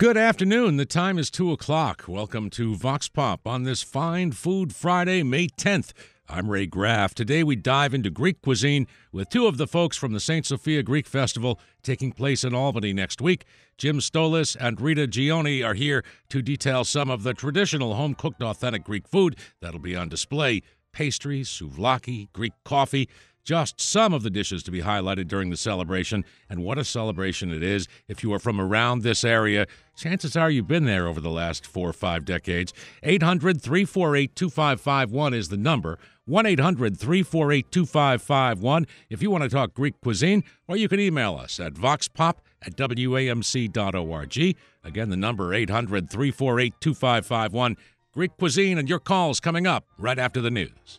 Good afternoon. The time is 2 o'clock. Welcome to Vox Pop on this fine Food Friday, May 10th. I'm Ray Graff. Today we dive into Greek cuisine with two of the folks from the St. Sophia Greek Festival taking place in Albany next week. Jim Stolis and Rita Gioni are here to detail some of the traditional home-cooked authentic Greek food that'll be on display. Pastries, souvlaki, Greek coffee. Just some of the dishes to be highlighted during the celebration, and what a celebration it is. If you are from around this area, chances are you've been there over the last 4 or 5 decades. 800-348-2551 is the number. 1-800-348-2551 if you want to talk Greek cuisine, or you can email us at voxpop@wamc.org. Again, the number 800-348-2551. Greek cuisine and your calls coming up right after the news.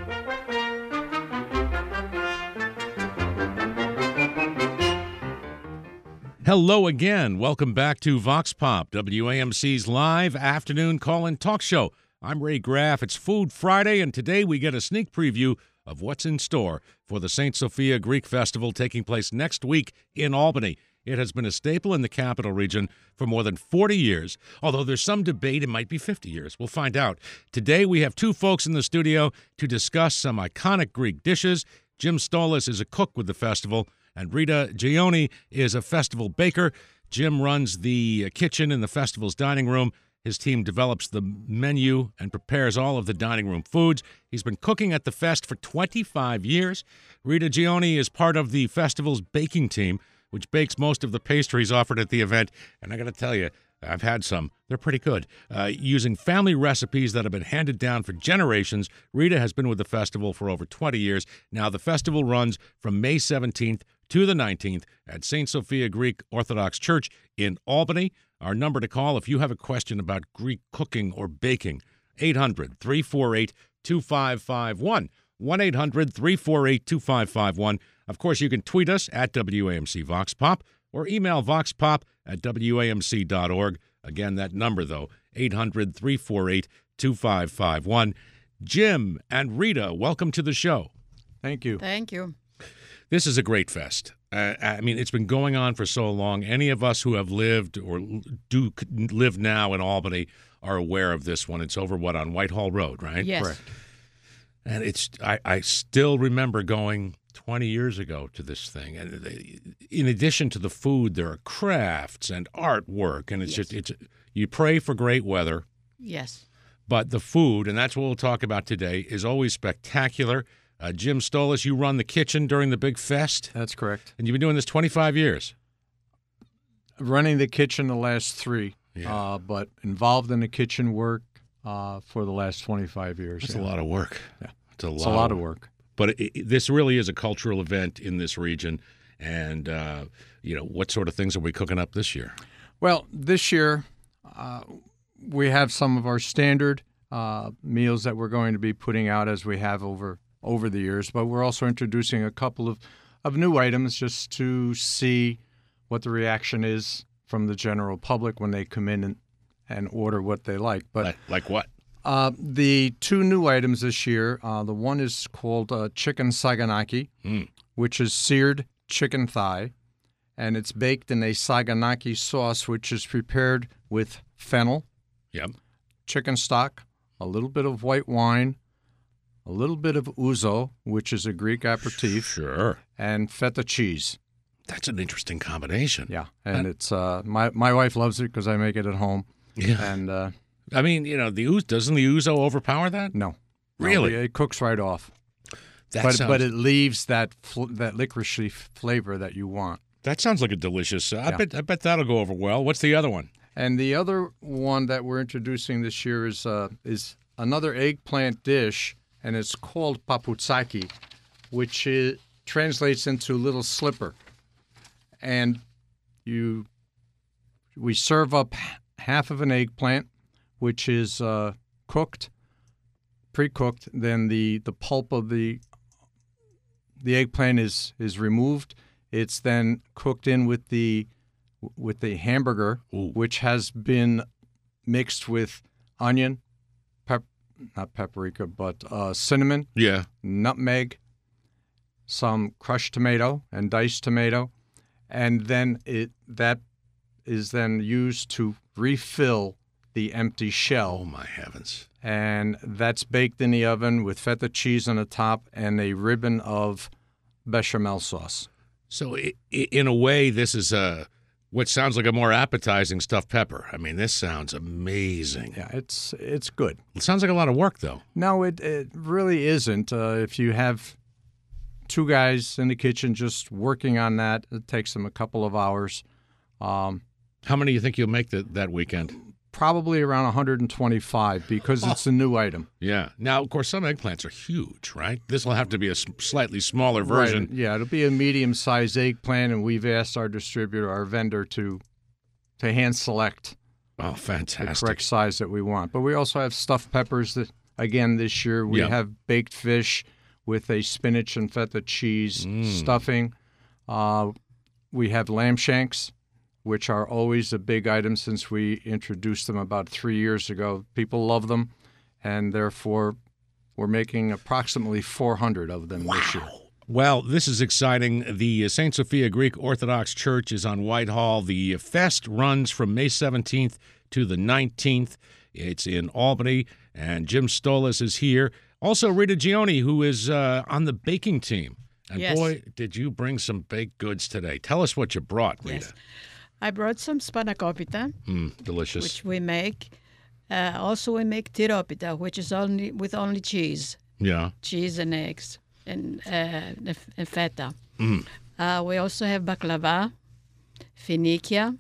Hello again. Welcome back to Vox Pop, WAMC's live afternoon call-in talk show. I'm Ray Graff. It's Food Friday, and today we get a sneak preview of what's in store for the St. Sophia Greek Festival taking place next week in Albany. It has been a staple in the capital region for more than 40 years, although there's some debate it might be 50 years. We'll find out. Today we have two folks in the studio to discuss some iconic Greek dishes. Jim Stolis is a cook with the festival, and Rita Gioni is a festival baker. Jim runs the kitchen in the festival's dining room. His team develops the menu and prepares all of the dining room foods. He's been cooking at the fest for 25 years. Rita Gioni is part of the festival's baking team, which bakes most of the pastries offered at the event. And I got to tell you, I've had some. They're pretty good. Using family recipes that have been handed down for generations, Rita has been with the festival for over 20 years. Now, the festival runs from May 17th to the 19th at St. Sophia Greek Orthodox Church in Albany. Our number to call if you have a question about Greek cooking or baking, 800-348-2551. 1-800-348-2551. Of course, you can tweet us at WAMC Vox Pop or email voxpop@wamc.org. Again, that number, though, 800-348-2551. Jim and Rita, welcome to the show. Thank you. Thank you. This is a great fest. I mean, it's been going on for so long. Any of us who have lived or do live now in Albany are aware of this one. It's over, on Whitehall Road, right? Yes. Correct. And I still remember going 20 years ago to this thing. And in addition to the food, there are crafts and artwork. And it's you pray for great weather. Yes. But the food, and that's what we'll talk about today, is always spectacular. Jim Stolis, you run the kitchen during the big fest. That's correct. And you've been doing this 25 years. Running the kitchen the last 3, Yeah. but involved in the kitchen work for the last 25 years. That's a lot of work. Yeah. It's a It's a lot of work. But this really is a cultural event in this region. And, what sort of things are we cooking up this year? Well, this year we have some of our standard meals that we're going to be putting out as we have over the years, but we're also introducing a couple of new items just to see what the reaction is from the general public when they come in and order what they like. But like what? The 2 new items this year, the one is called chicken saganaki, which is seared chicken thigh, and it's baked in a saganaki sauce, which is prepared with fennel, chicken stock, a little bit of white wine, a little bit of ouzo, which is a Greek aperitif, Sure. and feta cheese. That's an interesting combination. Yeah, and it's my wife loves it because I make it at home. Yeah. And I mean, doesn't the ouzo overpower that? no, Really? it cooks right off. But But it leaves that licoricey flavor that you want. that sounds like a delicious. I Yeah. bet that'll go over well. What's the other one? And the other one that we're introducing this year is another eggplant dish, and it's called paputsaki, which translates into little slipper. And we serve up half of an eggplant, which is cooked, pre-cooked. Then the pulp of the eggplant is removed. It's then cooked in with the hamburger, which has been mixed with onion, not paprika, but cinnamon, nutmeg, some crushed tomato and diced tomato, and then that is then used to refill the empty shell. Oh, my heavens. And that's baked in the oven with feta cheese on the top and a ribbon of bechamel sauce. So in a way, this is what sounds like a more appetizing stuffed pepper. I mean, this sounds amazing. Yeah, it's good. It sounds like a lot of work, though. No, it really isn't. If you have two guys in the kitchen just working on that, it takes them a couple of hours. How many do you think you'll make that weekend? Probably around 125 because it's a new item. Yeah. Now, of course, some eggplants are huge, right? This will have to be a slightly smaller version. Right. Yeah, it'll be a medium-sized eggplant, and we've asked our distributor, our vendor, to hand select Oh, fantastic. the correct size that we want. But we also have stuffed peppers. That, again, this year we have baked fish with a spinach and feta cheese stuffing. We have lamb shanks, which are always a big item since we introduced them about 3 years ago. People love them, and therefore we're making approximately 400 of them this year. Well, this is exciting. The St. Sophia Greek Orthodox Church is on Whitehall. The fest runs from May 17th to the 19th. It's in Albany, and Jim Stolas is here. Also, Rita Gioni, who is on the baking team. And boy, did you bring some baked goods today. Tell us what you brought, Rita. Yes. I brought some spanakopita, Delicious. which we make. Also, we make tiropita, which is only cheese. Yeah. Cheese and eggs and feta. We also have baklava, finikia,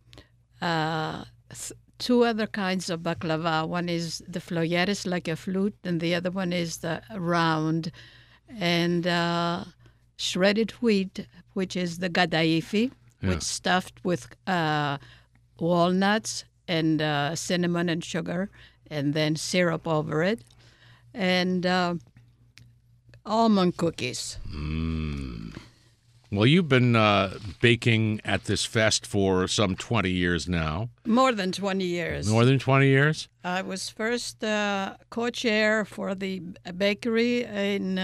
two other kinds of baklava. One is the flauieres, like a flute, and the other one is the round. And shredded wheat, which is the gadaifi, which is stuffed with walnuts and cinnamon and sugar, and then syrup over it, and almond cookies. Well, you've been baking at this fest for some 20 years now. More than 20 years. More than 20 years? I was first co-chair for the bakery in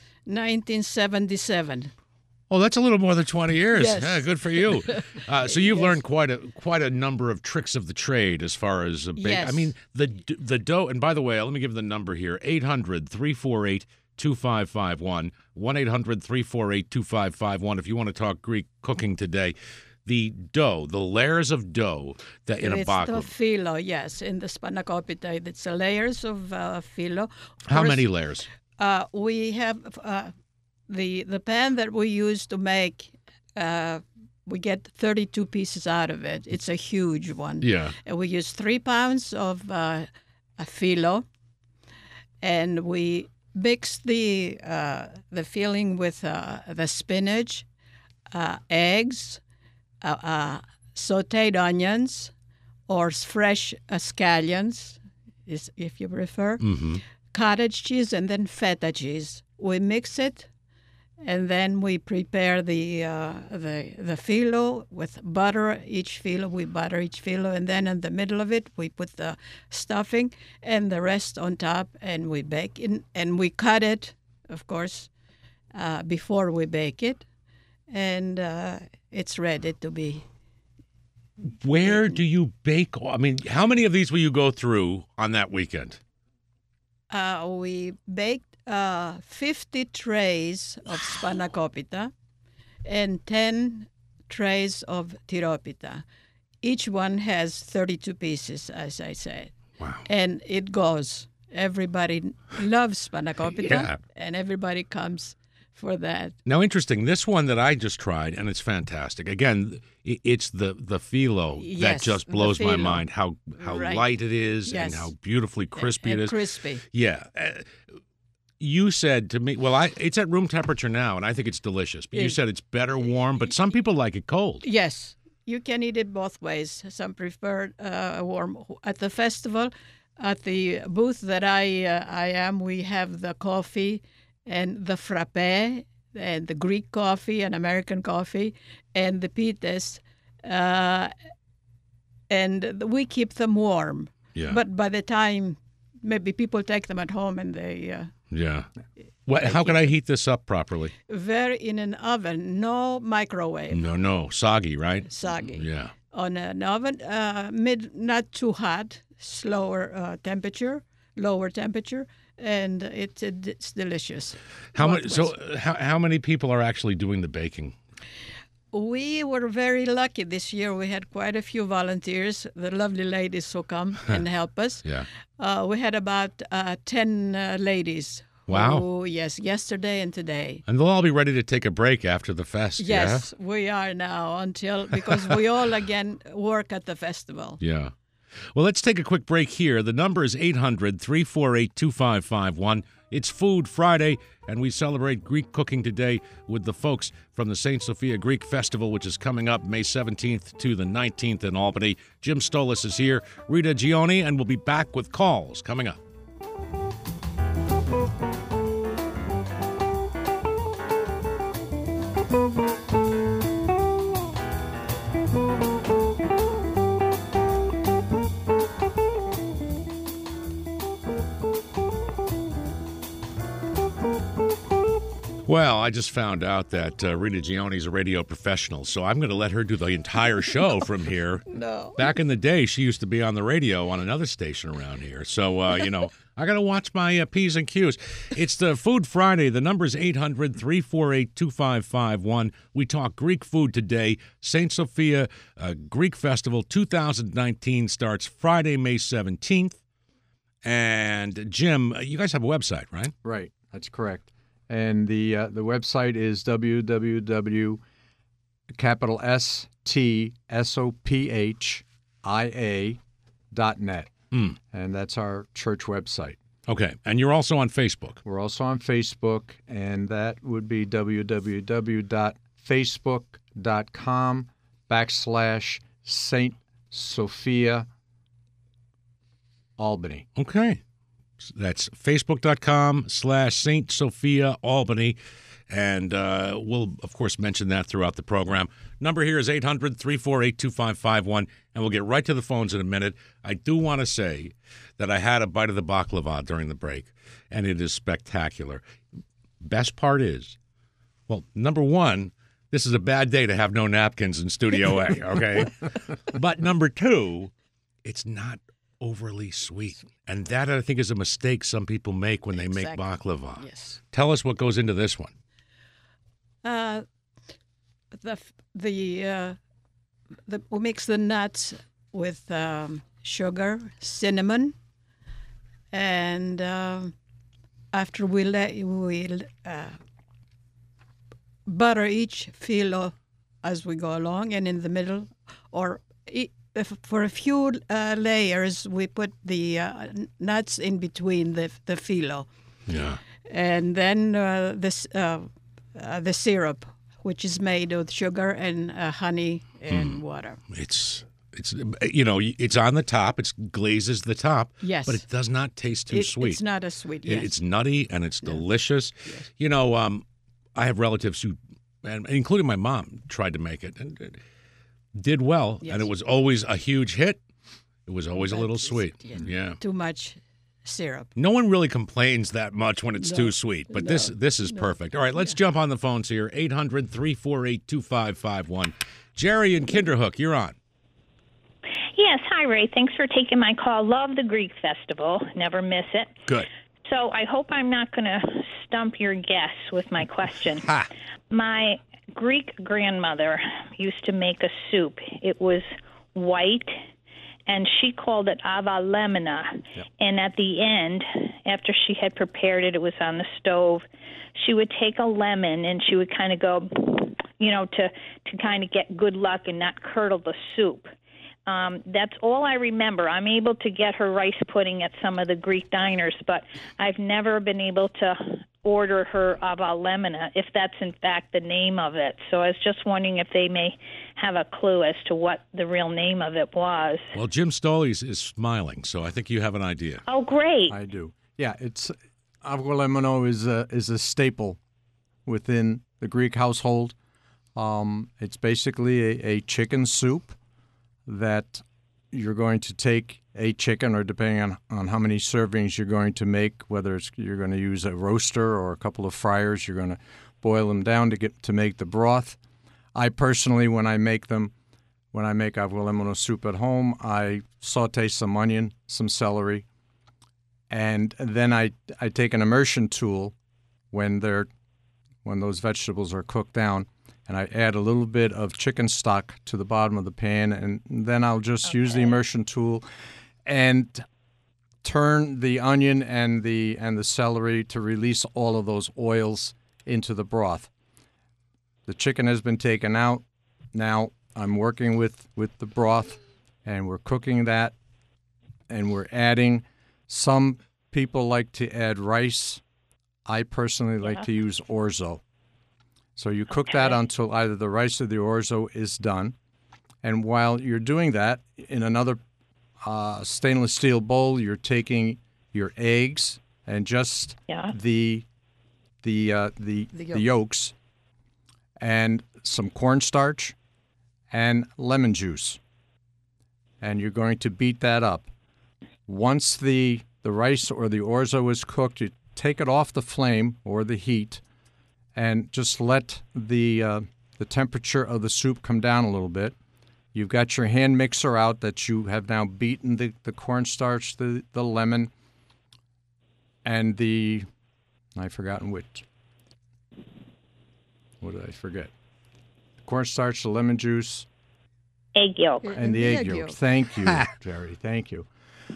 1977. Oh, that's a little more than 20 years. Yes. Yeah, good for you. So you've learned quite a number of tricks of the trade as far as baking. Yes. I mean, the dough, and by the way, let me give the number here, 800-348-2551, 1-800-348-2551 if you want to talk Greek cooking today. The dough, the layers of dough that in a baklava. It's the filo, yes. In the spanakopita, it's layers of filo. How many layers? We have the pan that we use to make, we get 32 pieces out of it. It's a huge one. Yeah. And we use 3 pounds of a filo, and we mix the filling with the spinach, eggs, sautéed onions, or fresh scallions, if you prefer, cottage cheese, and then feta cheese. We mix it, and then we prepare the filo with butter. We butter each filo, and then in the middle of it we put the stuffing, and the rest on top, and we bake it. And we cut it, of course, before we bake it, and it's ready to be. Where do you bake? I mean, how many of these will you go through on that weekend? We baked 50 trays of spanakopita and 10 trays of tiropita. Each one has 32 pieces, as I said. Wow. And it goes. Everybody loves spanakopita, Yeah. and everybody comes for that. Now, interesting, this one that I just tried, and it's fantastic. Again, it's the filo that Yes, just the blows my filo. mind, how Right. light it is and Yes. how beautifully crispy And it is. crispy. Yeah. You said to me, well, it's at room temperature now, and I think it's delicious. But you said it's better warm, but some people like it cold. Yes, you can eat it both ways. Some prefer warm. At the festival, at the booth that I am, we have the coffee and the frappe and the Greek coffee and American coffee and the pites, and we keep them warm. Yeah. But by the time maybe people take them at home and they Yeah. How can I heat this up properly? in an oven, no microwave, No, soggy, right? soggy. Yeah. on an oven, not too hot, lower temperature, and it's delicious. How many people are actually doing the baking? We were very lucky this year. We had quite a few volunteers, the lovely ladies who come and help us. Yeah. We had about 10 ladies. Wow. Who, yes, yesterday and today. And they'll all be ready to take a break after the fest. Yes, we are now because we all again work at the festival. Yeah. Well, let's take a quick break here. The number is 800-348-2551. It's Food Friday, and we celebrate Greek cooking today with the folks from the St. Sophia Greek Festival, which is coming up May 17th to the 19th in Albany. Jim Stolas is here, Rita Gioni, and we'll be back with calls coming up. Well, I just found out that Rita Gioni's a radio professional, so I'm going to let her do the entire show from here. No. Back in the day, she used to be on the radio on another station around here. So, I got to watch my P's and Q's. It's the Food Friday. The number is 800-348-2551. We talk Greek food today. St. Sophia Greek Festival 2019 starts Friday, May 17th. And, Jim, you guys have a website, right? Right. That's correct. And the website is www.STSOPHIA.net. And that's our church website. Okay. And you're also on Facebook. We're also on Facebook, and that would be www.facebook.com/St. Sophia Albany. Okay. That's facebook.com/St. Sophia Albany. And we'll, of course, mention that throughout the program. Number here is 800-348-2551, and we'll get right to the phones in a minute. I do want to say that I had a bite of the baklava during the break, and it is spectacular. Best part is, well, number one, this is a bad day to have no napkins in Studio A, okay? But number two, it's not overly sweet. And that, I think, is a mistake some people make when they make baklava. Yes. Tell us what goes into this one. We mix the nuts with sugar, cinnamon, and after we butter each filo as we go along, and in the middle, or for a few layers, we put the nuts in between the filo. Yeah. And then the syrup, which is made with sugar and honey and water. It's it's on the top. It glazes the top. Yes. But it does not taste too sweet. It's not as sweet. Yes. It's nutty and it's delicious. Yes. I have relatives who, and including my mom, tried to make it and did well. Yes. And it was always a huge hit. It was always a little sweet. Yeah. Too much syrup. No one really complains that much when it's too sweet, but this is perfect. All right, let's jump on the phones here. 800-348-2551. Jerry in Kinderhook, you're on. Yes, hi, Ray. Thanks for taking my call. Love the Greek Festival. Never miss it. Good. So I hope I'm not going to stump your guests with my question. Ha. My Greek grandmother used to make a soup. It was white, and she called it avalemina. Yep. And at the end, after she had prepared it, it was on the stove, she would take a lemon and she would kind of go, to kind of get good luck and not curdle the soup. That's all I remember. I'm able to get her rice pudding at some of the Greek diners, but I've never been able to order her avalemina, if that's in fact the name of it. So I was just wondering if they may have a clue as to what the real name of it was. Well, Jim Stoles is smiling, so I think you have an idea. Oh, great. I do. Yeah, it's avalemino is a staple within the Greek household. It's basically a chicken soup that you're going to take a chicken, or depending on how many servings you're going to make, whether you're going to use a roaster or a couple of fryers, you're going to boil them down to make the broth. I personally, when I make them, when I make agua lemon soup at home, I saute some onion, some celery, and then I take an immersion tool when those vegetables are cooked down, and I add a little bit of chicken stock to the bottom of the pan, and then I'll just use the immersion tool and turn the onion and the celery to release all of those oils into the broth. The chicken has been taken out. Now I'm working with the broth, and we're cooking that, and we're adding. Some people like to add rice. I personally like to use orzo. So you cook that until either the rice or the orzo is done. And while you're doing that, in another stainless steel bowl, you're taking your eggs and just the yolks, and some cornstarch and lemon juice. And you're going to beat that up. Once the rice or the orzo is cooked, you take it off the flame or the heat and just let the temperature of the soup come down a little bit. You've got your hand mixer out that you have now beaten the cornstarch, the lemon, and I've forgotten which. What did I forget? Cornstarch, the lemon juice. Egg yolk. And the egg yolk. Thank you, Jerry. Thank you.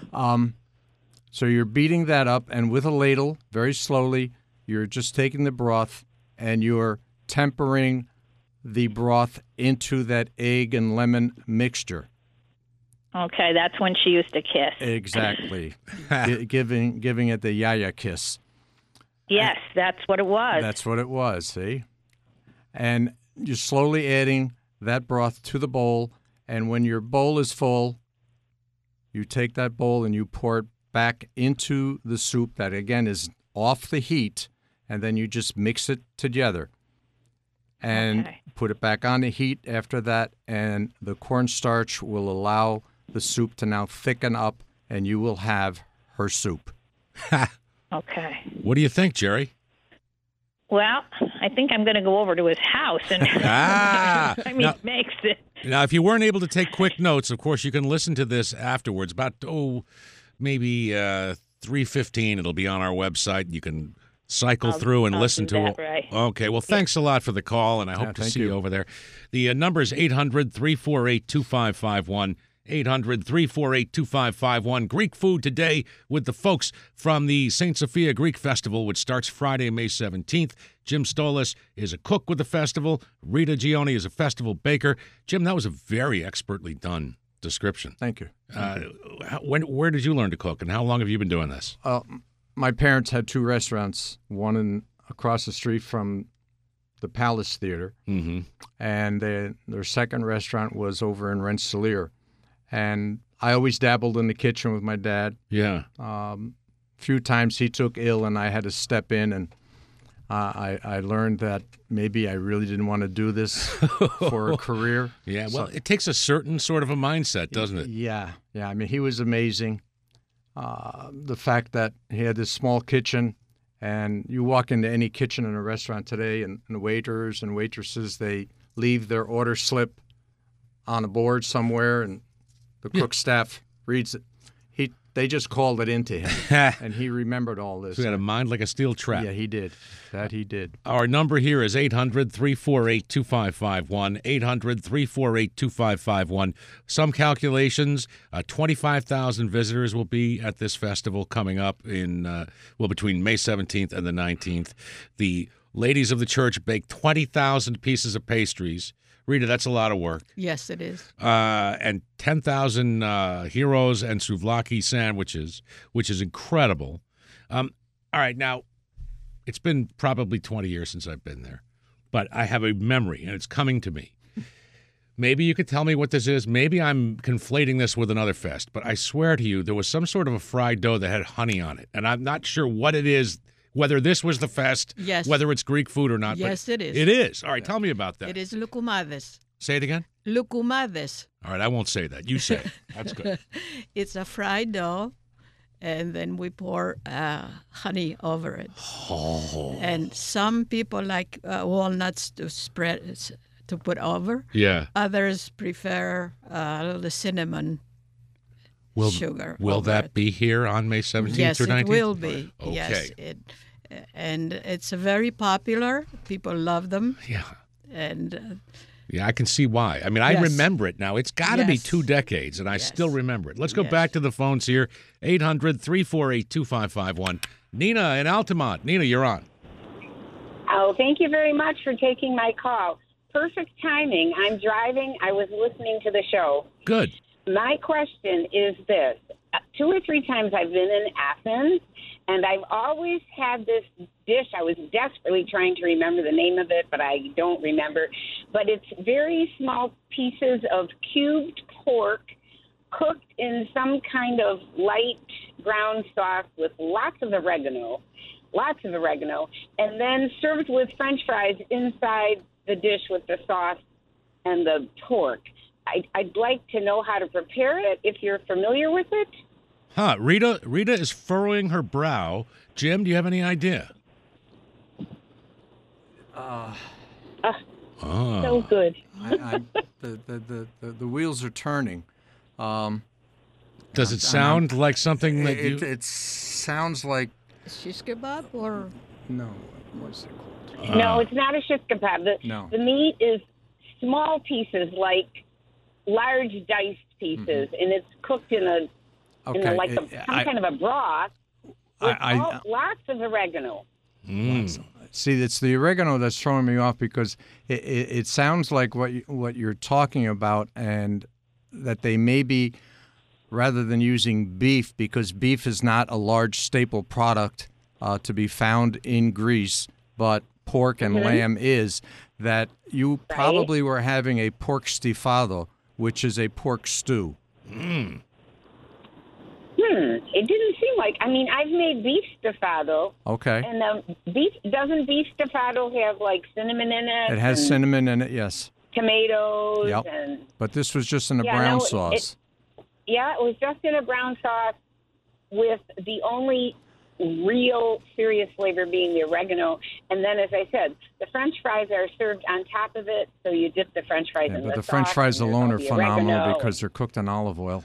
So you're beating that up, and with a ladle, very slowly, you're just taking the broth and you're tempering the broth into that egg and lemon mixture. Okay, that's when she used to kiss. Exactly. giving it the yaya kiss. Yes, that's what it was. That's what it was, see? And you're slowly adding that broth to the bowl, and when your bowl is full, you take that bowl and you pour it back into the soup that, again, is off the heat, and then you just mix it together and put it back on the heat after that, and the cornstarch will allow the soup to now thicken up, and you will have her soup. Okay. What do you think, Jerry? Well, I think I'm going to go over to his house and makes it. Now, if you weren't able to take quick notes, of course, you can listen to this afterwards. About, maybe 3:15, it'll be on our website. You can cycle through and listen to it. Right. Okay, well, thanks a lot for the call, and I hope to see you over there. The number is 800-348-2551. 800-348-2551. Greek food today with the folks from the St. Sophia Greek Festival, which starts Friday, May 17th. Jim Stolas is a cook with the festival. Rita Gioni is a festival baker. Jim, that was a very expertly done description. Thank you. Where did you learn to cook, and how long have you been doing this? My parents had two restaurants, one across the street from the Palace Theater, and their second restaurant was over in Rensselaer. And I always dabbled in the kitchen with my dad. Yeah. Few times he took ill, and I had to step in, and I learned that maybe I really didn't want to do this for a career. Yeah, well, it takes a certain sort of a mindset, doesn't it? Yeah. I mean, he was amazing. The fact that he had this small kitchen, and you walk into any kitchen in a restaurant today, and the waiters and waitresses, they leave their order slip on a board somewhere, and the cook staff reads it. They just called it into him, and he remembered all this. So he had a mind like a steel trap. Yeah, he did. That he did. Our number here is 800-348-2551, 800-348-2551. Some calculations, 25,000 visitors will be at this festival coming up in, between May 17th and the 19th. The ladies of the church bake 20,000 pieces of pastries. Rita, that's a lot of work. Yes, it is. And 10,000 heroes and souvlaki sandwiches, which is incredible. All right, now, it's been probably 20 years since I've been there, but I have a memory, and it's coming to me. Maybe you could tell me what this is. Maybe I'm conflating this with another fest, but I swear to you, there was some sort of a fried dough that had honey on it, and I'm not sure what it is. Whether this was the fest, whether it's Greek food or not. Yes, it is. It is. All right, tell me about that. It is loukoumades. Say it again? Loukoumades. All right, I won't say that. You say it. That's good. It's a fried dough, and then we pour honey over it. Oh. And some people like walnuts to put over. Yeah. Others prefer a little cinnamon sugar. Will over that it. be here on May 17th Yes, or 19th? it will be. Okay. Yes, and it's very popular. People love them, Yeah. and Yeah, I can see why. I mean, I Yes. remember it now. It's got to be Yes. 2 decades, and I Yes. still remember it. Let's go Yes. back to the phones here. 800-348-2551. Nina in Altamont. Nina, you're on. Oh, thank you very much for taking my call. Perfect timing. I'm driving. I was listening to the show. Good. My question is this. 2 or 3 times I've been in Athens, and I've always had this dish. I was desperately trying to remember the name of it, but I don't remember. But it's very small pieces of cubed pork cooked in some kind of light brown sauce with lots of oregano, and then served with French fries inside the dish with the sauce and the pork. I'd like to know how to prepare it, if you're familiar with it. Huh. Rita is furrowing her brow. Jim, do you have any idea? So good. The wheels are turning. Does it sound like something that you... It sounds like shish kebab or no. What's it called? No, it's not a shish kebab. No. The meat is small pieces, like large diced pieces, and it's cooked in a Okay. some kind of a broth with lots of oregano. See, it's the oregano that's throwing me off because it sounds like what you're talking about, and that they may be, rather than using beef, because beef is not a large staple product to be found in Greece, but pork and lamb is, that you probably were having a pork stifado, which is a pork stew. It didn't seem like. I mean, I've made beef stafado. Okay. And doesn't beef stafado have like cinnamon in it? It has and cinnamon in it, yes. tomatoes. Yep. And But this was just in a Yeah, brown no, sauce. it was just in a brown sauce with the only real serious flavor being the oregano. And then, as I said, the French fries are served on top of it, so you dip the French fries in But the the French sauce, fries and there's alone all are the phenomenal oregano. because they're cooked in olive oil.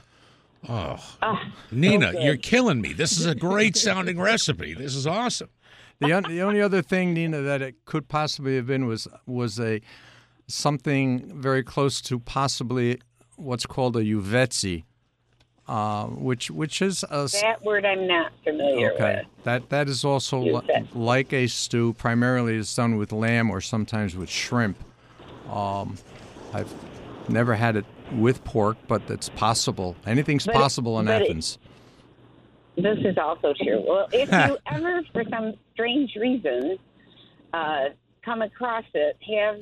Nina, good. you're killing me. This is a great sounding recipe. This is awesome. The only other thing, Nina, that it could possibly have been was something very close to possibly what's called a uvetzi, which is a That word I'm not familiar with. That is also Uvetzi. like a stew. Primarily, it's done with lamb or sometimes with shrimp. I've never had it with pork, but it's possible. Anything's possible in but it- Athens. This is also true. Well, if you ever, for some strange reason, come across it,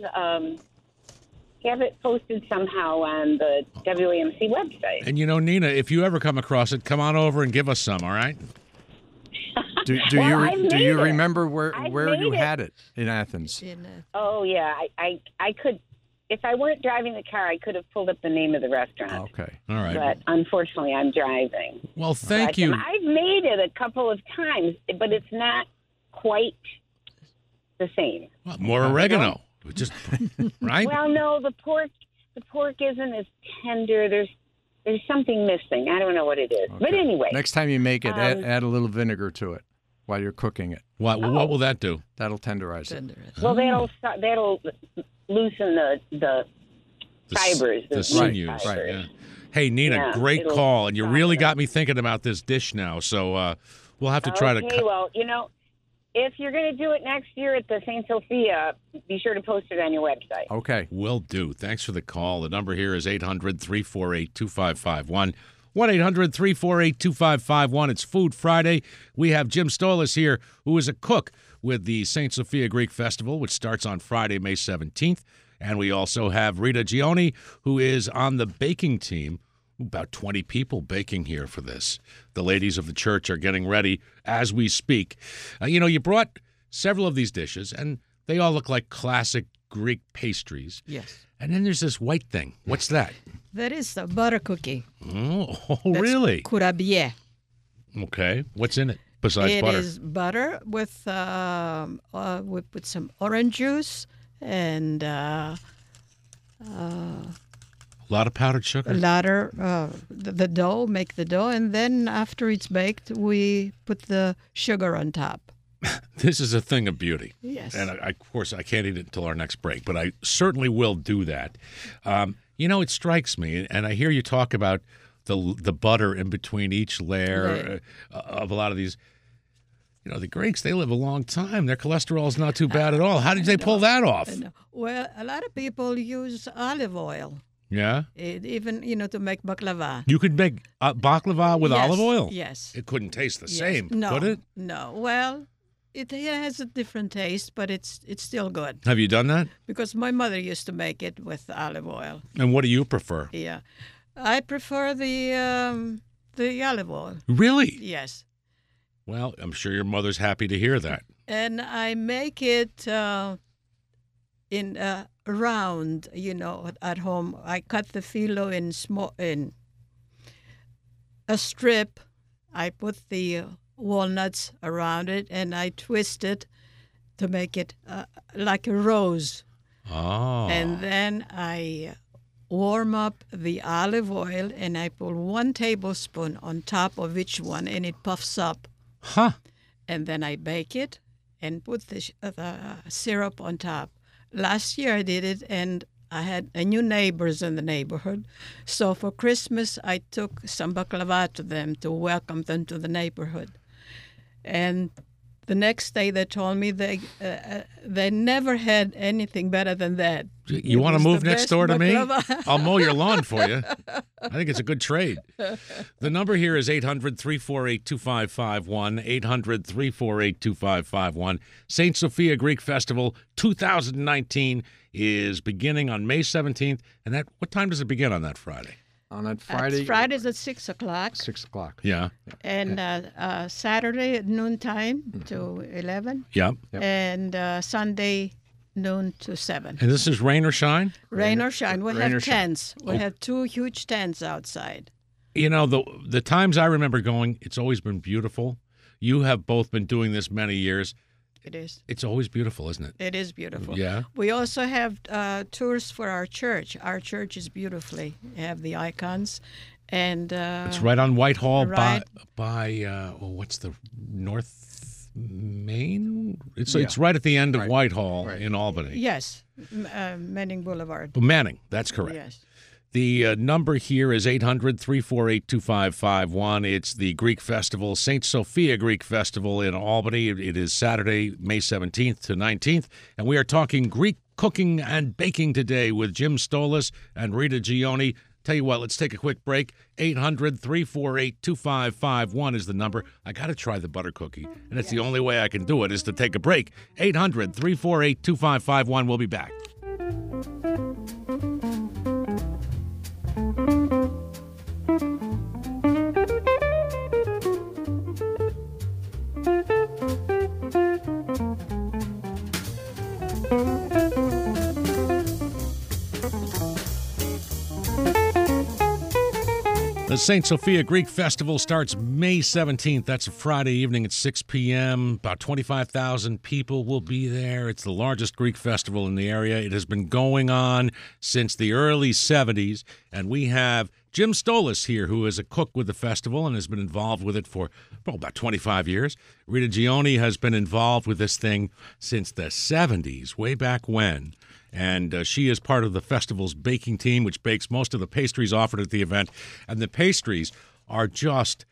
have it posted somehow on the WAMC website. And Nina, if you ever come across it, come on over and give us some, all right? Do Well, I've you made it. remember where I've you made it. had it in Athens? in Oh, yeah. I could, if I weren't driving the car, I could have pulled up the name of the restaurant. Okay. All right. But unfortunately, I'm driving. Well, thank But, you. I've made it a couple of times, but it's not quite the same. Well, more oregano. Just right? Well, no, the pork isn't as tender. There's something missing. I don't know what it is. But Okay. anyway, Next time you make it, add a little vinegar to it while you're cooking it. What will that do? That'll tenderize it. Tenderize. well, that'll loosen the fibers. The meat sinews. fibers. Right. Yeah. Hey, Nina, Yeah, great it'll call, and you soften really it. got me thinking about this dish now. So we'll have to try Okay, to. well, if you're going to do it next year at the St. Sophia, be sure to post it on your website. Okay. Will do. Thanks for the call. The number here is 800-348-2551. 1-800-348-2551. It's Food Friday. We have Jim Stolas here, who is a cook with the St. Sophia Greek Festival, which starts on Friday, May 17th. And we also have Rita Gioni, who is on the baking team. About 20 people baking here for this. The ladies of the church are getting ready as we speak. You brought several of these dishes, and they all look like classic Greek pastries. Yes. And then there's this white thing. What's that? That is a butter cookie. Oh, That's really? Kurabiye. Okay. What's in it besides butter? It is butter with some orange juice and A lot of powdered sugar? The dough, make the dough, and then after it's baked, we put the sugar on top. This is a thing of beauty. Yes. And of course, I can't eat it until our next break, but I certainly will do that. It strikes me, and I hear you talk about the butter in between each layer of a lot of these. The Greeks, they live a long time. Their cholesterol is not too bad at all. How did they pull that off? Well, a lot of people use olive oil. Yeah? Even, to make baklava. You could make baklava with olive oil? Yes. It couldn't taste the same, no, could it? No. Well, it has a different taste, but it's still good. Have you done that? Because my mother used to make it with olive oil. And what do you prefer? Yeah. I prefer the olive oil. Really? Yes. Well, I'm sure your mother's happy to hear that. And I make it in round, at home. I cut the filo in a strip. I put the walnuts around it, and I twist it to make it like a rose. Oh. And then I warm up the olive oil, and I put 1 tablespoon on top of each one, and it puffs up. Huh. And then I bake it and put the syrup on top. Last year I did it, and I had new neighbors in the neighborhood. So for Christmas, I took some baklava to them to welcome them to the neighborhood. And the next day they told me they never had anything better than that. You want to move next door to me? baklava. I'll mow your lawn for you. I think it's a good trade. The number here is 800-348-2551, 800-348-2551. St. Sophia Greek Festival 2019 is beginning on May 17th. And what time does it begin on that Friday? On that Friday? Fridays at 6 o'clock. 6 o'clock. Yeah. And Saturday at noontime to 11. Yep. And Sunday noon to 7. And this is rain or shine? Rain or shine. We rain or have shine. tents. We have 2 huge tents outside. The times I remember going, it's always been beautiful. You have both been doing this many years. It is. It's always beautiful, isn't it? It is beautiful. Yeah. We also have tours for our church. Our church is beautifully. We have the icons. And it's right on Whitehall right. by what's the North Main? It's right at the end of Whitehall in Albany. Yes, Manning Boulevard. Manning, that's correct. Yes. The number here is 800-348-2551. It's the Greek Festival, St. Sophia Greek Festival in Albany. It is Saturday, May 17th to 19th. And we are talking Greek cooking and baking today with Jim Stolas and Rita Gioni. Tell you what, let's take a quick break. 800-348-2551 is the number. I got to try the butter cookie, and it's the only way I can do it is to take a break. 800-348-2551. We'll be back. The St. Sophia Greek Festival starts May 17th. That's a Friday evening at 6 p.m. About 25,000 people will be there. It's the largest Greek festival in the area. It has been going on since the early 70s, and we have Jim Stolas here, who is a cook with the festival and has been involved with it for about 25 years. Rita Gioni has been involved with this thing since the 70s, way back when. And she is part of the festival's baking team, which bakes most of the pastries offered at the event. And the pastries are just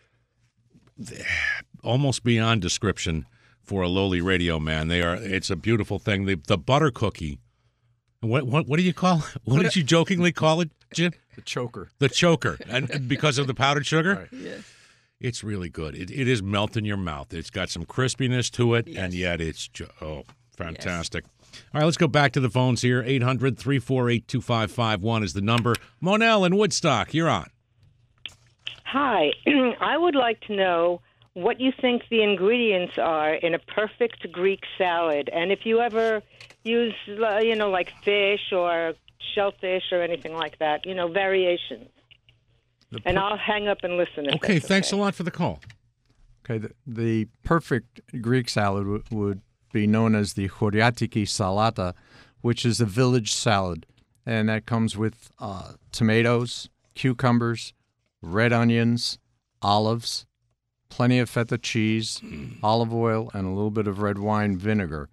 almost beyond description for a lowly radio man. It's a beautiful thing. The butter cookie. What do you call it? What did you jokingly call it, Jim? The choker. The choker. And because of the powdered sugar? Right. Yes. It's really good. It is melt in your mouth. It's got some crispiness to it, and yet it's fantastic. Yes. All right, let's go back to the phones here. 800-348-2551 is the number. Monel in Woodstock, you're on. Hi. I would like to know what you think the ingredients are in a perfect Greek salad, and if you ever use, like fish or shellfish or anything like that, variations. And I'll hang up and listen. Okay, thanks a lot for the call. Okay, the perfect Greek salad would be known as the choriatiki salata, which is a village salad. and that comes with tomatoes, cucumbers, red onions, olives, plenty of feta cheese, olive oil, and a little bit of red wine vinegar.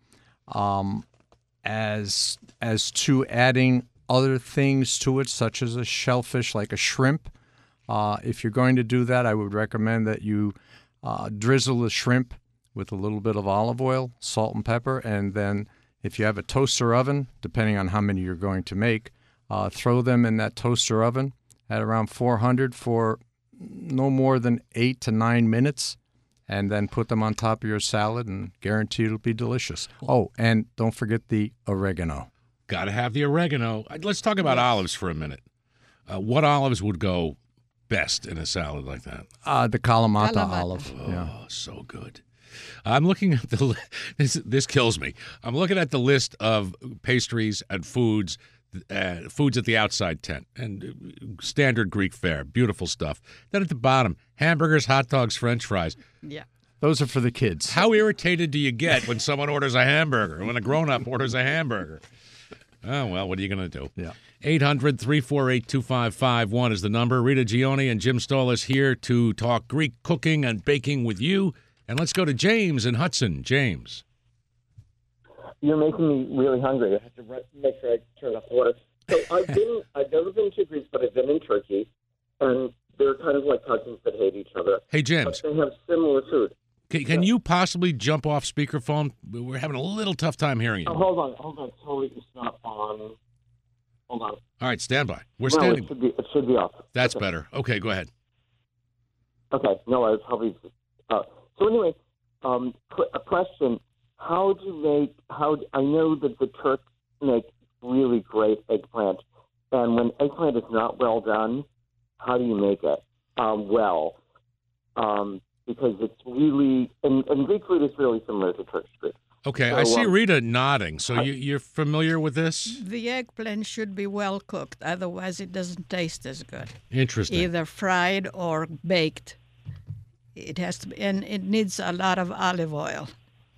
As to adding other things to it, such as a shellfish like a shrimp, if you're going to do that, I would recommend that you drizzle the shrimp with a little bit of olive oil, salt and pepper, and then if you have a toaster oven, depending on how many you're going to make, throw them in that toaster oven at around 400 for no more than 8 to 9 minutes, and then put them on top of your salad and guarantee it'll be delicious. Oh, and don't forget the oregano. Got to have the oregano. Let's talk about olives for a minute. What olives would go best in a salad like that? The Kalamata olive. Oh, Yeah. so good. I'm looking at this kills me. I'm looking at the list of pastries and foods at the outside tent, and standard Greek fare, beautiful stuff. Then at the bottom, hamburgers, hot dogs, French fries. Yeah. Those are for the kids. How irritated do you get when someone orders a hamburger, when a grown-up orders a hamburger? Oh, well, what are you going to do? Yeah. 800-348-2551 is the number. Rita Gioni and Jim Stoll is here to talk Greek cooking and baking with you. And let's go to James in Hudson. James. You're making me really hungry. I have to make sure I turn off the water. So I've never been to Greece, but I've been in Turkey, and they're kind of like cousins that hate each other. Hey, James. But they have similar food. Can you possibly jump off speakerphone? We're having a little tough time hearing you. Oh, hold on. Totally, it's not on. Hold on. All right, stand by. We're No, standing. it should be off. That's okay. better. Okay, go ahead. Okay. No, I was probably. So anyway, a question: How do you make? I know that the Turks make really great eggplant, and when eggplant is not well done, how do you make it well? Because it's really and Greek food is really similar to Turkish food. Okay, So, I see Rita nodding. So you're familiar with this? The eggplant should be well cooked, otherwise it doesn't taste as good. Interesting. Either fried or baked. It has to be, and it needs a lot of olive oil.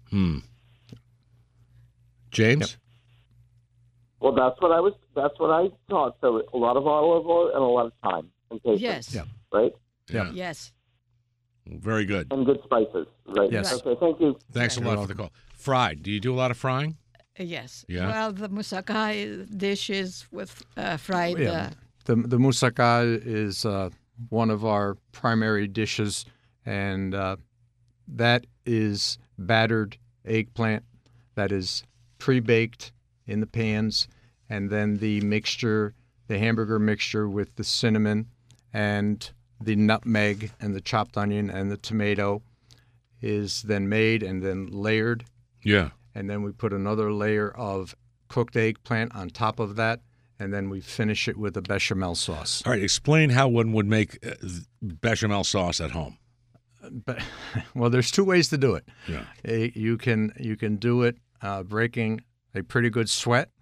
James? Well, that's what I thought. So a lot of olive oil and a lot of time and patience. Yes. Yeah. Right. Yeah. Yes. Very good. And good spices. Right. Yes. Okay. Thank you. Thanks a lot for the call. Fried. Do you do a lot of frying? Yes. Yeah. Well, the moussaka dishes with fried. Yeah. The moussaka is one of our primary dishes, and that is battered eggplant that is pre-baked in the pans, and then the mixture, the hamburger mixture with the cinnamon and the nutmeg and the chopped onion and the tomato is then made and then layered. Yeah. And then we put another layer of cooked eggplant on top of that, and then we finish it with a bechamel sauce. All right, explain how one would make bechamel sauce at home. But, well, there's two ways to do it. Yeah. You can do it breaking a pretty good sweat,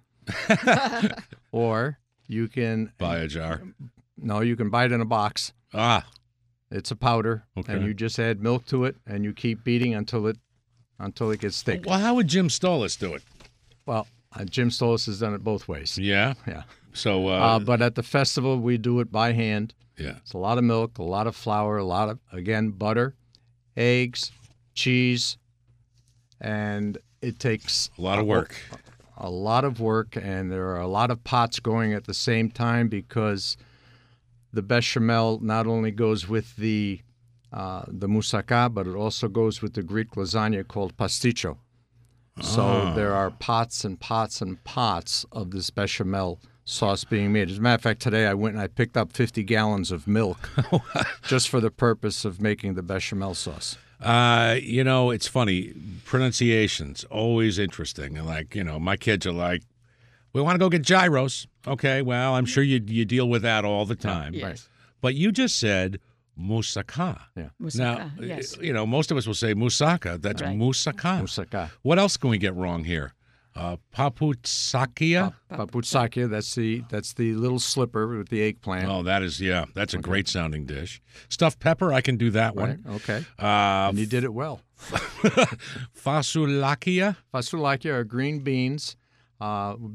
or you can Buy a jar. you can buy it in a box. Ah, It's a powder, Okay. and you just add milk to it, and you keep beating until it gets thick. well, how would Jim Stolas do it? Well, Jim Stolas has done it both ways. Yeah. Yeah. So, But at the festival, we do it by hand. yeah. It's a lot of milk, a lot of flour, a lot of, again, butter, eggs, cheese, and it takes A lot of work. a lot of work, and there are a lot of pots going at the same time because the bechamel not only goes with the moussaka, but it also goes with the Greek lasagna called pasticcio. So there are pots and pots and pots of this bechamel sauce being made. As a matter of fact, today I went and I picked up 50 gallons of milk just for the purpose of making the bechamel sauce. It's funny. Pronunciation's always interesting. Like, my kids are like, we want to go get gyros. Okay, well, I'm sure you deal with that all the time. Yes. Right. But you just said moussaka. Yeah. Moussaka, Now, yes. Most of us will say moussaka. That's Right. moussaka. Moussaka. What else can we get wrong here? Paputsakia? Paputsakia, that's the little slipper with the eggplant. Oh, that's a great sounding dish. Stuffed pepper, I can do that Right, one. okay. And you did it well. Fasulakia? Fasulakia are green beans,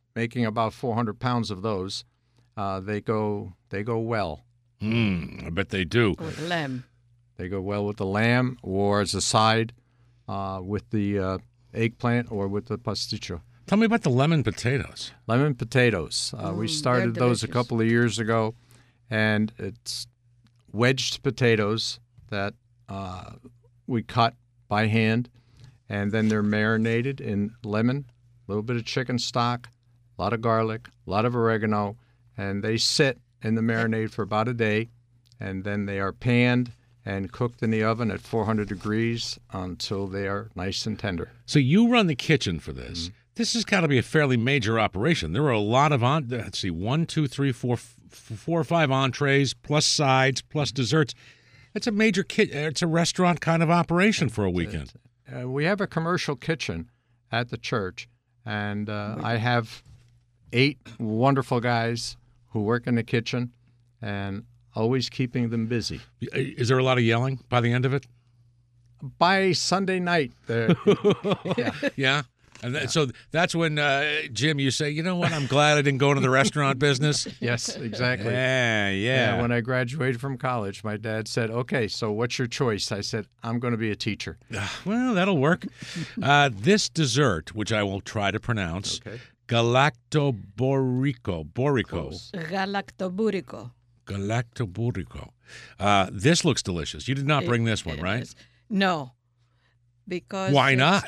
making about 400 pounds of those. They go well. I bet they do. With lamb. They go well with the lamb or as a side with the eggplant or with the pasticcio. Tell me about the lemon potatoes. Lemon potatoes. We started those a delicious. couple of years ago, and it's wedged potatoes that we cut by hand, and then they're marinated in lemon, a little bit of chicken stock, a lot of garlic, a lot of oregano, and they sit in the marinade for about a day, and then they are panned and cooked in the oven at 400 degrees until they are nice and tender. So you run the kitchen for this. Mm-hmm. This has got to be a fairly major operation. There are a lot of let's see, 1, 2, 3, 4, 4 or 5 entrees plus sides plus desserts. It's a major it's a restaurant kind of operation for a weekend. We have a commercial kitchen at the church, and I have 8 wonderful guys who work in the kitchen and always keeping them busy. Is there a lot of yelling by the end of it? By Sunday night, Yeah. And so that's when, Jim, you say, you know what, I'm glad I didn't go into the restaurant business. yes, exactly. Yeah. When I graduated from college, my dad said, okay, so what's your choice? I said, I'm going to be a teacher. Well, that'll work. This dessert, which I will try to pronounce, Okay. Galactoborico. Galactoburico. Galactoburico. This looks delicious. You did not bring this one, It right? is. No. Because Why not?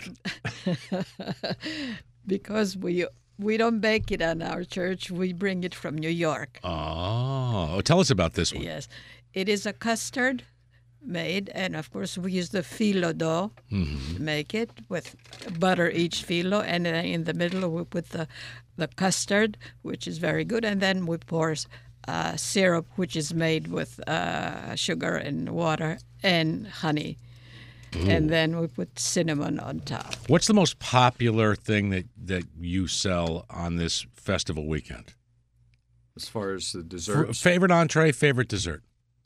Because we don't bake it on our church. We bring it from New York. Oh, tell us about this one. Yes. It is a custard made, and of course we use the filo dough to make it with butter each filo, and then in the middle we put the custard, which is very good, and then we pour syrup, which is made with sugar and water and honey. And then we put cinnamon on top. What's the most popular thing that you sell on this festival weekend? As far as the desserts, Favorite entree, favorite dessert?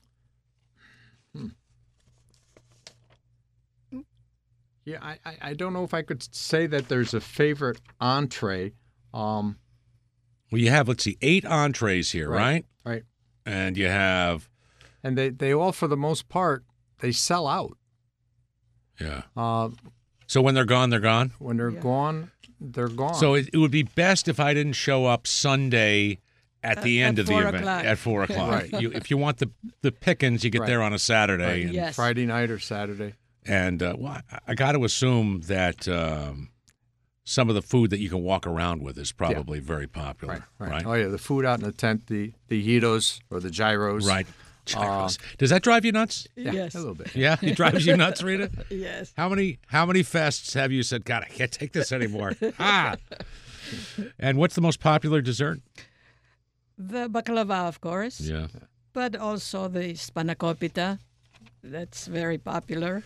yeah, I don't know if I could say that there's a favorite entree. Well, you have, let's see, 8 entrees here, right? Right. And you have, And they all, for the most part, they sell out. yeah. Uh, So when they're gone, they're gone? when they're gone, they're gone. So it would be best if I didn't show up Sunday at the end of the 4 event o'clock. at 4 o'clock. Right. If you want the pickings, you get Right. there on a Saturday. Right. And, Yes. Friday night or Saturday. and well, I got to assume that some of the food that you can walk around with is probably very popular. Right. Oh yeah, the food out in the tent, the fajitos or the gyros. Right. Gyros. Does that drive you nuts? Yeah, Yes. a little bit. Yeah, it drives you nuts, Rita? Yes. How many fests have you said, God, I can't take this anymore? And what's the most popular dessert? The baklava, of course. Yeah. But also the spanakopita. That's very popular.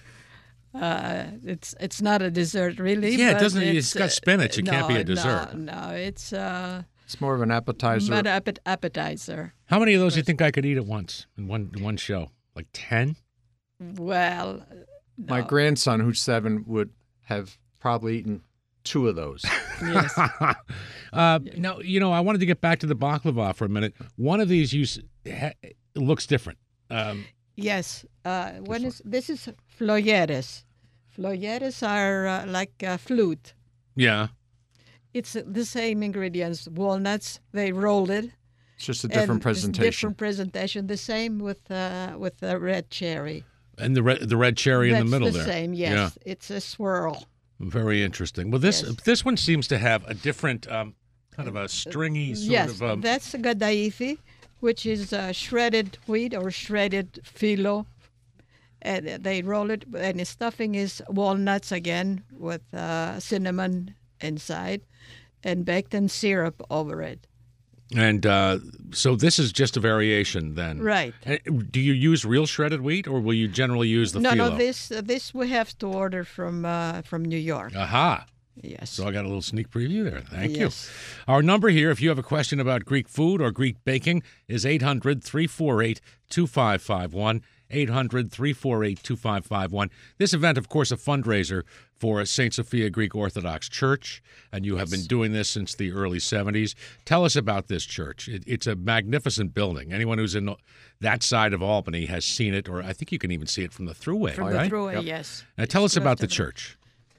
It's not a dessert really. Yeah, it but doesn't. It's got spinach. It can't be a no, dessert. No, it's It's more of an appetizer. but appetizer. How many of those do you think I could eat at once in one show? Like 10? Well, My grandson, who's 7, would have probably eaten 2 of those. yes. Now, I wanted to get back to the baklava for a minute. One of these looks different. Yes. This is flolleres. Flolleres are like a flute. Yeah. It's the same ingredients. Walnuts, they roll it. It's just a and different it's presentation. Different presentation. The same with the red cherry. And the red cherry in the middle That's there. the same, yes. Yeah. It's a swirl. Very interesting. Well, this one seems to have a different kind of a stringy sort Yes, of. that's gadaifi, which is shredded wheat or shredded filo. And they roll it, and the stuffing is walnuts again with cinnamon inside and baked in syrup over it. And so this is just a variation then. Right. Do you use real shredded wheat, or will you generally use the No, phyllo? this we have to order from New York. Aha. Yes. So I got a little sneak preview there. Thank Yes. you. Our number here, if you have a question about Greek food or Greek baking, is 800-348-2551. 800-348-2551. This event, of course, a fundraiser for St. Sophia Greek Orthodox Church, and you have been doing this since the early 70s. Tell us about this church. It's a magnificent building. Anyone who's in that side of Albany has seen it, or I think you can even see it from the Thruway, From right? the Thruway, yes. Now, tell us about the church.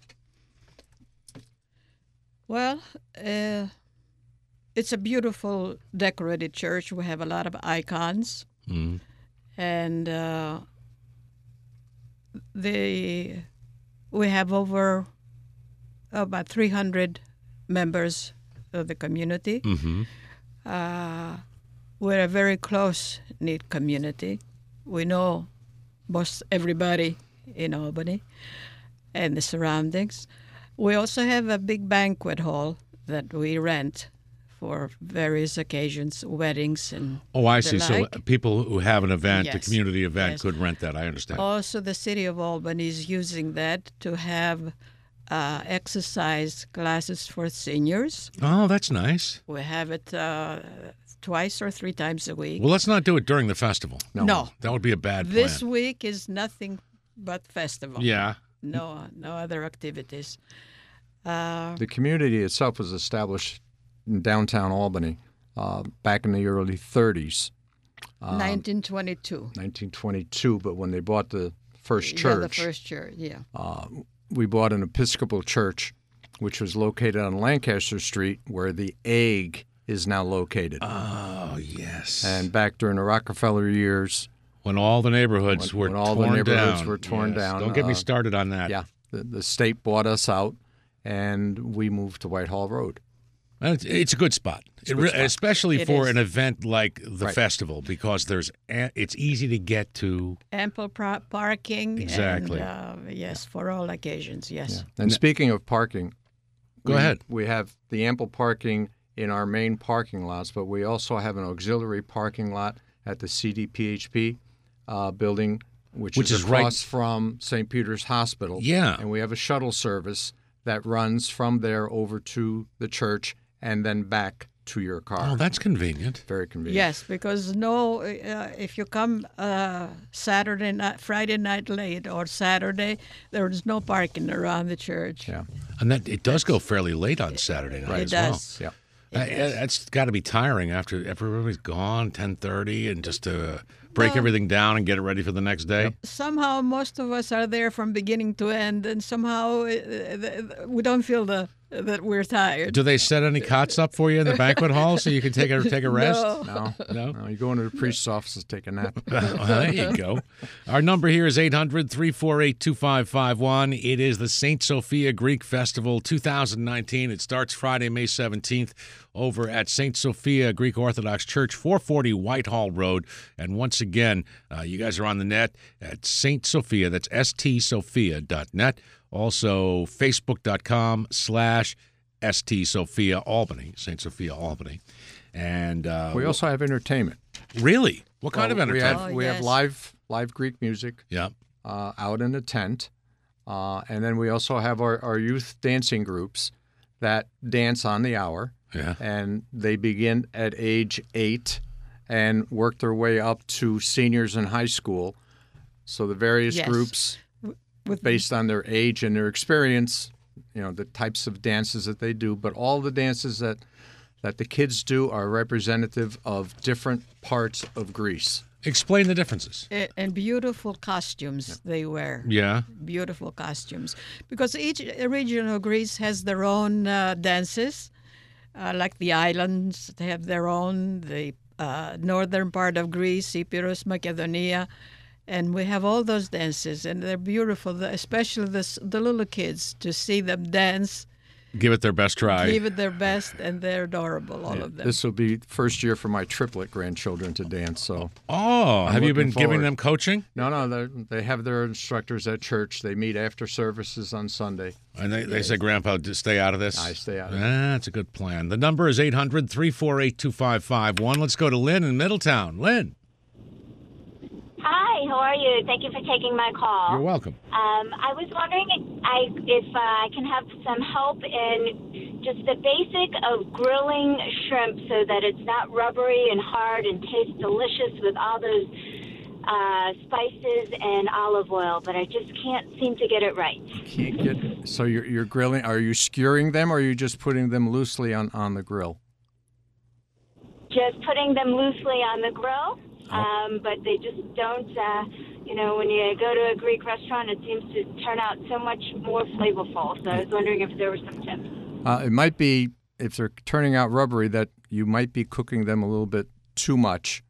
Well, it's a beautiful decorated church. We have a lot of icons. Mm. And we have over about 300 members of the community. Mm-hmm. We're a very close-knit community. We know most everybody in Albany and the surroundings. We also have a big banquet hall that we rent for various occasions, weddings and Oh, I the see. So like. people who have an event, a Yes. community event, Yes. could rent that. I understand. Also, the city of Albany is using that to have exercise classes for seniors. Oh, that's nice. We have it twice or 3 times a week. Well, let's not do it during the festival. No. That would be a bad plan. This week is nothing but festival. Yeah. No other activities. The community itself was established in downtown Albany back in the early 30s, 1922. 1922. But when they bought the first Yeah, church, the first church, yeah. we bought an Episcopal church, which was located on Lancaster Street, where the Egg is now located. Oh, yes. And back during the Rockefeller years, when all the neighborhoods were when all torn the neighborhoods down. were torn Yes. down, Don't get me started on that. yeah, the state bought us out, and we moved to Whitehall Road. It's a good spot, especially It for is. an event like the Right. festival, because it's easy to get to. Ample parking. Exactly. And, yes, for all occasions, yes. And speaking of parking, Go ahead. We have the ample parking in our main parking lots, but we also have an auxiliary parking lot at the CDPHP building, which Which is is right- across from St. Peter's Hospital. Yeah. And we have a shuttle service that runs from there over to the church and then back to your car. Oh, that's convenient. Very convenient. Yes, because if you come Saturday night, Friday night late, or Saturday, there is no parking around the church. Yeah. And that it does go fairly late on Saturday night It as well. does. Yeah. That's got to be tiring after everybody's gone, 10:30, and just to break everything down and get it ready for the next day. Somehow, most of us are there from beginning to end, and somehow we don't feel that we're tired. Do they set any cots up for you in the banquet hall so you can take a rest? No. No, you go into the priest's office to take a nap. Well, there you go. Our number here is 800-348-2551. It is the St. Sophia Greek Festival 2019. It starts Friday, May 17th over at St. Sophia Greek Orthodox Church, 440 Whitehall Road. And once again, you guys are on the net at St. Sophia. That's stsophia.net. Also, facebook.com/St. Sophia Albany, St. Sophia Albany. And We also have entertainment. really? What kind of entertainment? We have yes. live Greek music Yeah. out in the tent. And then we also have our youth dancing groups that dance on the hour. Yeah. And they begin at age 8 and work their way up to seniors in high school. So the various Yes. groups, With based on their age and their experience, the types of dances that they do, but all the dances that the kids do are representative of different parts of Greece. Explain the differences. and beautiful costumes they wear. Yeah. Beautiful costumes, because each region of Greece has their own dances. Like the islands, they have their own. The northern part of Greece, Epirus, Macedonia, and we have all those dances, and they're beautiful. Especially the little kids, to see them dance, Give it their best try. give it their best, and they're adorable, all of them. This will be first year for my triplet grandchildren to dance. So Oh, have you been looking giving forward. them coaching? no, they have their instructors at church. They meet after services on Sunday. And they say, Grandpa, just stay out of this? I stay out of it. That's a good plan. The number is 800-348-2551. Let's go to Lynn in Middletown. Lynn. Hi, how are you? Thank you for taking my call. You're welcome. I was wondering if I can have some help in just the basic of grilling shrimp so that it's not rubbery and hard and tastes delicious with all those spices and olive oil, but I just can't seem to get it right. Can't get. So you're grilling. Are you skewering them, or are you just putting them loosely on the grill? Just putting them loosely on the grill, but they just don't. When you go to a Greek restaurant, it seems to turn out so much more flavorful. So I was wondering if there were some tips. It might be, if they're turning out rubbery, that you might be cooking them a little bit too much.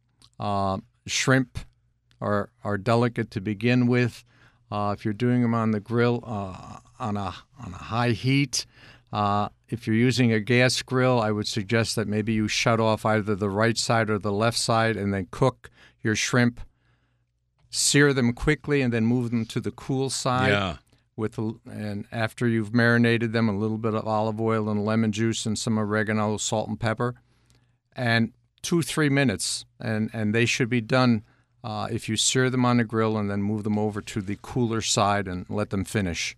Shrimp are delicate to begin with. If you're doing them on the grill on a high heat, if you're using a gas grill, I would suggest that maybe you shut off either the right side or the left side and then cook your shrimp. Sear them quickly and then move them to the cool side. Yeah. And after you've marinated them, a little bit of olive oil and lemon juice and some oregano, salt and pepper, and 2-3 minutes, and they should be done if you sear them on the grill and then move them over to the cooler side and let them finish.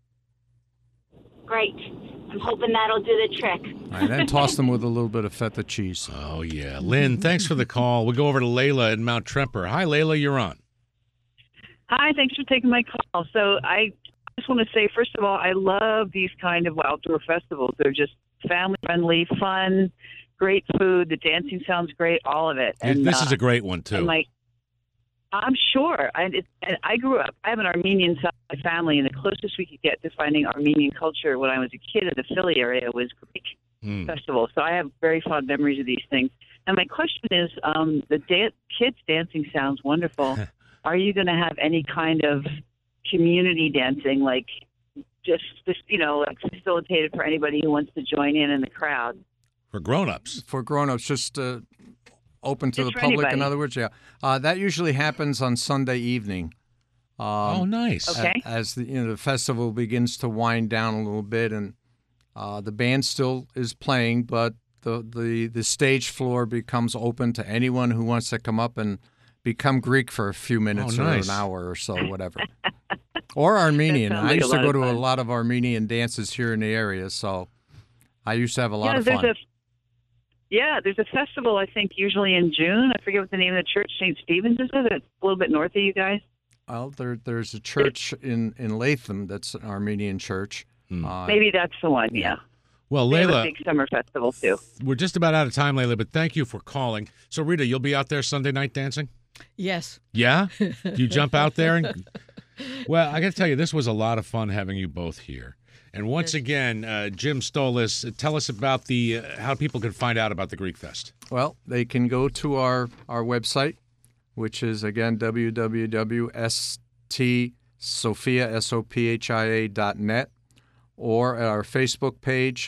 Great. I'm hoping that'll do the trick. All right, then toss them with a little bit of feta cheese. Oh, yeah. Lynn, thanks for the call. We'll go over to Layla in Mount Tremper. Hi, Layla, you're on. Hi, thanks for taking my call. So I just want to say, first of all, I love these kind of outdoor festivals. They're just family-friendly, fun, great food. The dancing sounds great, all of it. And this is a great one, too. I'm sure. And I grew up, I have an Armenian side of my family, and the closest we could get to finding Armenian culture when I was a kid in the Philly area was Greek festival. So I have very fond memories of these things. And my question is, the kids dancing sounds wonderful. Are you going to have any kind of community dancing, like just like facilitated for anybody who wants to join in the crowd? For grown-ups. For grown-ups, just open to Just the for public, anybody. in other words, yeah. That usually happens on Sunday evening. Oh, nice. Okay. As the festival begins to wind down a little bit, and the band still is playing, but the stage floor becomes open to anyone who wants to come up and become Greek for a few minutes or an hour or so, whatever. Or Armenian. That sounds I like used a to lot go of to a fun. lot of Armenian dances here in the area, so I used to have a lot of fun. There's a festival, I think, usually in June. I forget what the name of the church, St. Stephen's, is it? It's a little bit north of you guys. Well, there's a church in Latham that's an Armenian church. Maybe that's the one, yeah. Well, They have a Layla, big summer festival, too. we're just about out of time, Layla, but thank you for calling. So, Rita, you'll be out there Sunday night dancing? Yes. Yeah? Do you jump out there? Well, I got to tell you, this was a lot of fun having you both here. And once again, Jim Stolas, tell us about how people can find out about the Greek Fest. Well, they can go to our website, which is, again, www.stsophia.net, or at our Facebook page,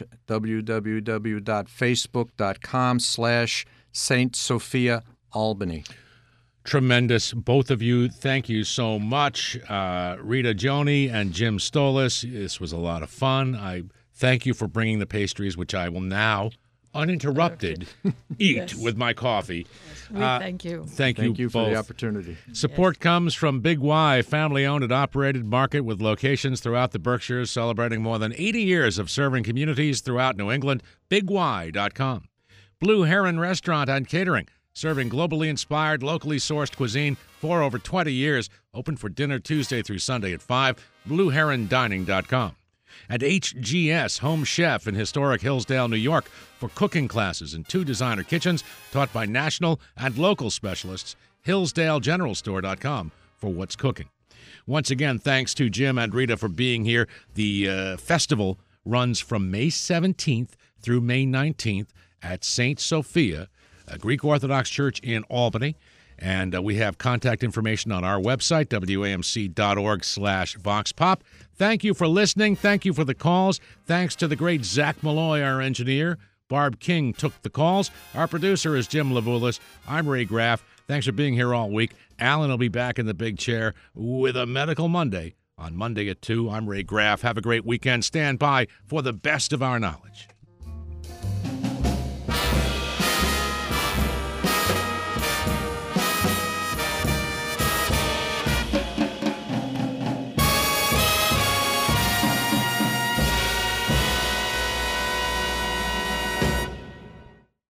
www.facebook.com/St. Sophia Albany. Tremendous. Both of you, thank you so much. Rita Joni and Jim Stolas, this was a lot of fun. I thank you for bringing the pastries, which I will now, uninterrupted, eat with my coffee. Yes, thank you. Thank you for both. the opportunity. Support comes from Big Y, family-owned and operated market with locations throughout the Berkshires, celebrating more than 80 years of serving communities throughout New England. BigY.com. Blue Heron Restaurant and Catering, serving globally inspired, locally sourced cuisine for over 20 years. Open for dinner Tuesday through Sunday at 5. BlueHeronDining.com. And HGS Home Chef in historic Hillsdale, New York, for cooking classes in 2 designer kitchens taught by national and local specialists. HillsdaleGeneralStore.com for what's cooking. Once again, thanks to Jim and Rita for being here. The festival runs from May 17th through May 19th at St. Sophia, a Greek Orthodox Church in Albany. And we have contact information on our website, wamc.org/VoxPop. Thank you for listening. Thank you for the calls. Thanks to the great Zach Malloy, our engineer. Barb King took the calls. Our producer is Jim Levulis. I'm Ray Graff. Thanks for being here all week. Alan will be back in the big chair with a Medical Monday on Monday at 2. I'm Ray Graff. Have a great weekend. Stand by for the best of our knowledge.